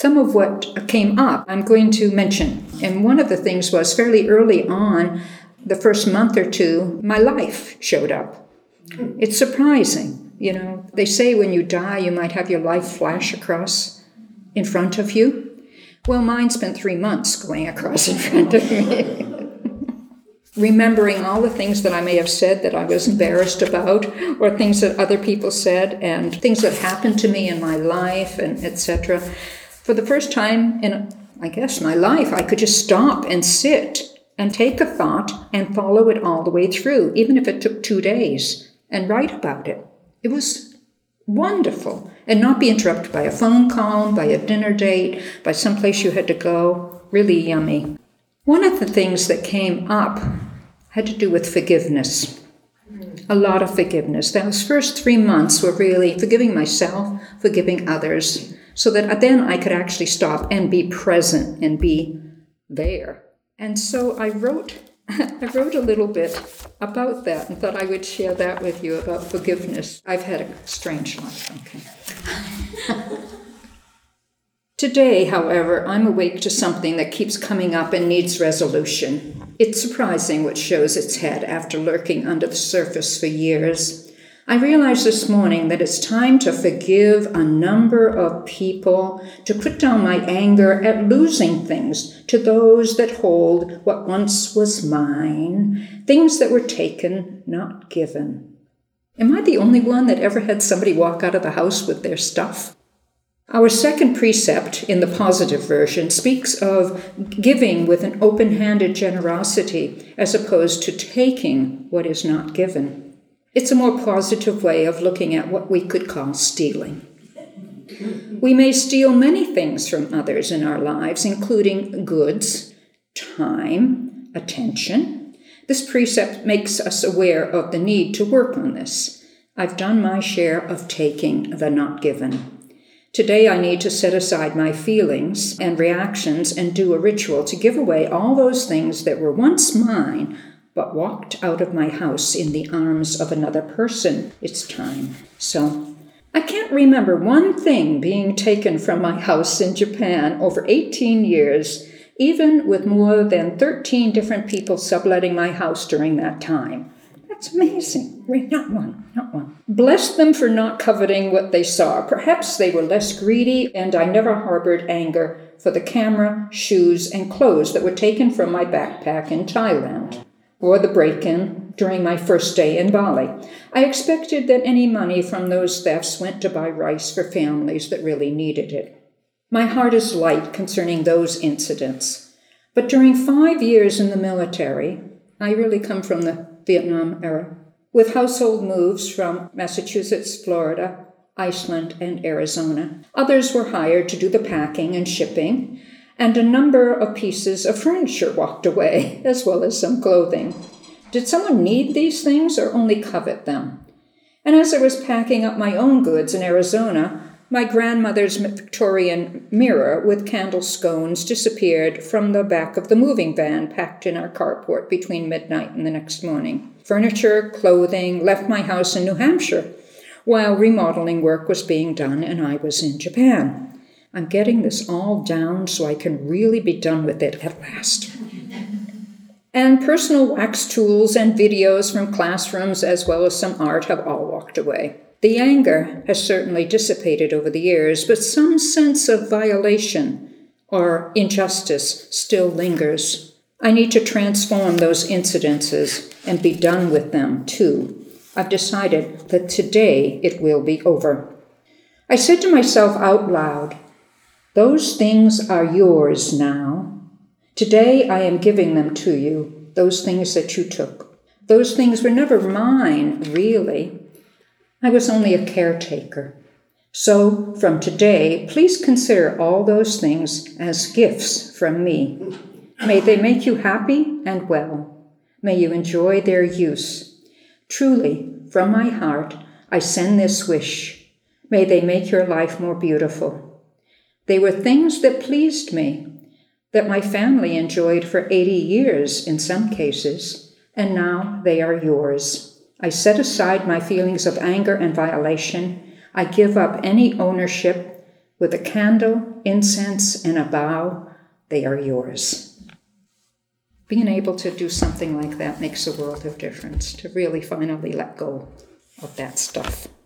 some of what came up I'm going to mention. And one of the things was fairly early on, the first month or two, my life showed up. It's surprising. They say when you die, you might have your life flash across in front of you. Well, mine spent 3 months going across in front of me. Remembering all the things that I may have said that I was embarrassed about, or things that other people said, and things that happened to me in my life, and etc. For the first time in, I guess, my life, I could just stop and sit and take a thought and follow it all the way through, even if it took 2 days, and write about it. It was wonderful. And not be interrupted by a phone call, by a dinner date, by someplace you had to go. Really yummy. One of the things that came up had to do with forgiveness. A lot of forgiveness. Those first 3 months were really forgiving myself, forgiving others, so that then I could actually stop and be present and be there. And so I wrote a little bit about that and thought I would share that with you about forgiveness. I've had a strange life, okay. Today, however, I'm awake to something that keeps coming up and needs resolution. It's surprising what shows its head after lurking under the surface for years. I realized this morning that it's time to forgive a number of people, to put down my anger at losing things to those that hold what once was mine, things that were taken, not given. Am I the only one that ever had somebody walk out of the house with their stuff? Our second precept in the positive version speaks of giving with an open-handed generosity as opposed to taking what is not given. It's a more positive way of looking at what we could call stealing. We may steal many things from others in our lives, including goods, time, attention. This precept makes us aware of the need to work on this. I've done my share of taking the not given. Today I need to set aside my feelings and reactions and do a ritual to give away all those things that were once mine, but walked out of my house in the arms of another person. It's time. So, I can't remember one thing being taken from my house in Japan over 18 years, even with more than 13 different people subletting my house during that time. That's amazing. Not one. Bless them for not coveting what they saw. Perhaps they were less greedy, and I never harbored anger for the camera, shoes, and clothes that were taken from my backpack in Thailand, or the break-in during my first day in Bali. I expected that any money from those thefts went to buy rice for families that really needed it. My heart is light concerning those incidents. But during 5 years in the military, I really come from the Vietnam era, with household moves from Massachusetts, Florida, Iceland, and Arizona. Others were hired to do the packing and shipping, and a number of pieces of furniture walked away, as well as some clothing. Did someone need these things or only covet them? And as I was packing up my own goods in Arizona, my grandmother's Victorian mirror with candle scones disappeared from the back of the moving van packed in our carport between midnight and the next morning. Furniture, clothing left my house in New Hampshire while remodeling work was being done and I was in Japan. I'm getting this all down so I can really be done with it at last. And personal wax tools and videos from classrooms as well as some art have all walked away. The anger has certainly dissipated over the years, but some sense of violation or injustice still lingers. I need to transform those incidences and be done with them, too. I've decided that today it will be over. I said to myself out loud, "Those things are yours now. Today I am giving them to you, those things that you took. Those things were never mine, really. I was only a caretaker. So, from today, please consider all those things as gifts from me. May they make you happy and well. May you enjoy their use. Truly, from my heart, I send this wish. May they make your life more beautiful. They were things that pleased me, that my family enjoyed for 80 years in some cases, and now they are yours. I set aside my feelings of anger and violation. I give up any ownership With a candle, incense, and a bow, they are yours. Being able to do something like that makes a world of difference, to really finally let go of that stuff.